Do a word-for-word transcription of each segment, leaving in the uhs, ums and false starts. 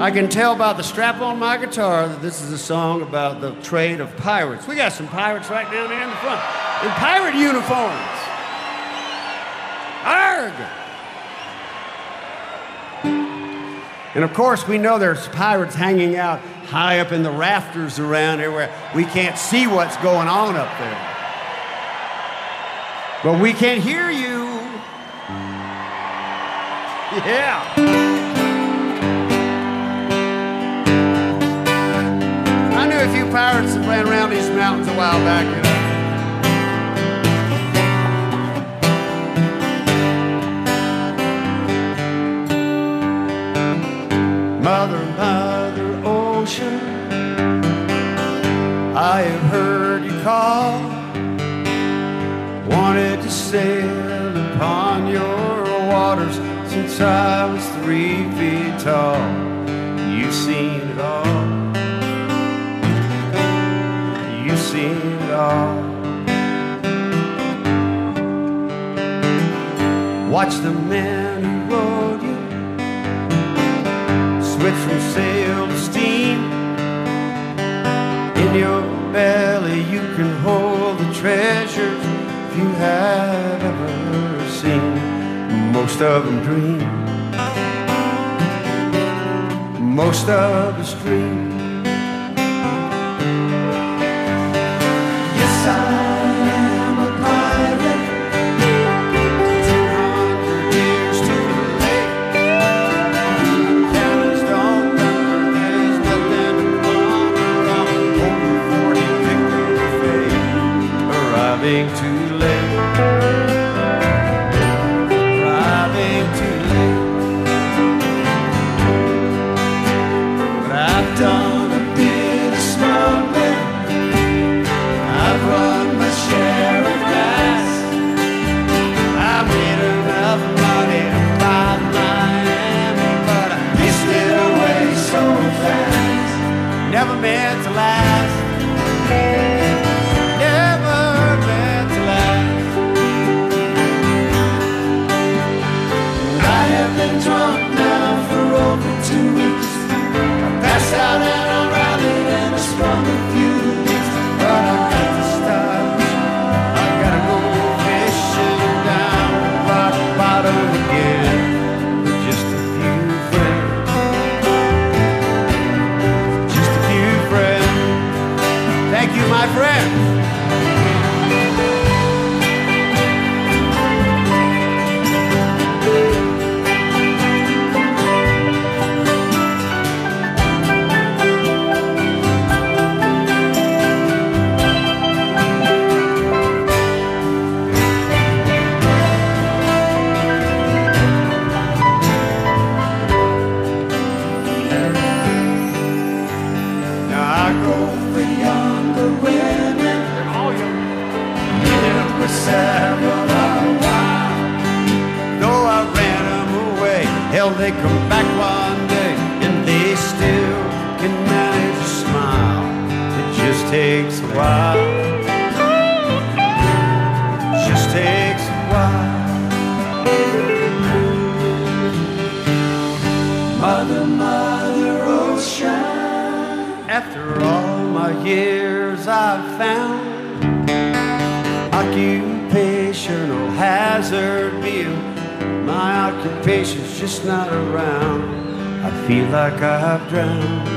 I can tell by the strap on my guitar that this is a song about the trade of pirates. We got some pirates right down there in the front, in pirate uniforms. Arg! And of course, we know there's pirates hanging out high up in the rafters around here where we can't see what's going on up there. But we can hear you. Yeah. I knew a few pirates that ran around these mountains a while back, you know. Mother, mother ocean, I have heard you call. Wanted to sail upon your waters since I was three feet tall. You've seen it all. You've seen it all. Watch the man who rode you switch from sail to steam. In your belly you can hold the treasures you have ever seen. Most of them dream. Most of us dream. Yes, I am a pirate. Two hundred years too late. Cannons don't thunder, there's nothing to run around. Over forty victims of fate arriving too late. Arriving too late. But I've done a bit of smuggling. I've run my share of gas. I made enough money to buy Miami, but I pissed it away so fast. Never meant to last. Never meant to last. I have been drunk now for over two weeks. I passed out and I rallied and I sprung a few leaks. But I got to stop. I gotta go fishing down the rock bottom again with just a few friends. Just a few friends. Thank you, my friends. Now I go for younger women. They're all young. Ended with several of a while. Though I ran them away, hell, they come back one day and they still can manage to smile. It just takes a while. Just takes a while. Mother, mother ocean. After all my years I've found occupational hazard being my occupation's just not around. I feel like I've drowned,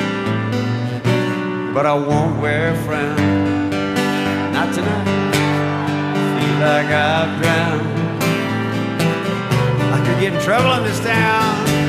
but I won't wear a frown. Not tonight. I feel like I've drowned. I could get in trouble in this town.